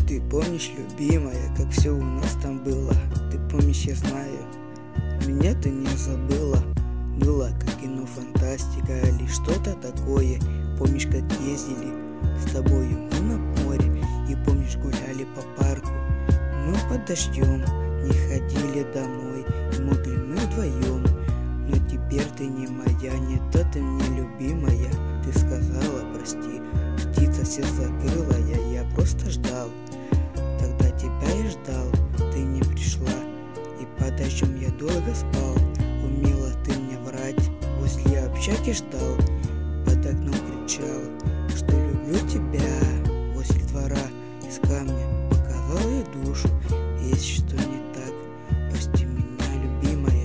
Ты помнишь, любимая, как все у нас там было? Ты помнишь, я знаю, меня ты не забыла. Было как кино, фантастика или что-то такое. Помнишь, как ездили с тобою мы на море? И помнишь, гуляли по парку мы под дождем, не ходили домой, и могли мы вдвоем. Но теперь ты не моя, не то ты мне любимая. Ты сказала прости, птица все закрыла, я просто ждал. Тогда тебя я ждал, ты не пришла, и под дождем я долго спал. Умела ты мне врать, возле общаги ждал, под окном кричал, что люблю тебя. Возле двора из камня показал я душу. Есть что не так, прости меня, любимая.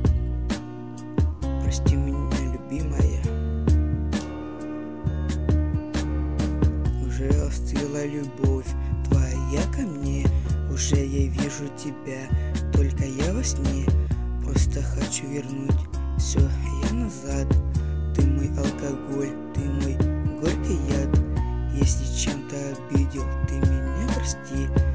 Прости меня, любимая. Уже остыла любовь твоя ко мне, уже я вижу тебя, только я во сне. Просто хочу вернуть все я назад. Ты мой алкоголь, ты мой горький яд. Если чем-то обидел, ты меня прости.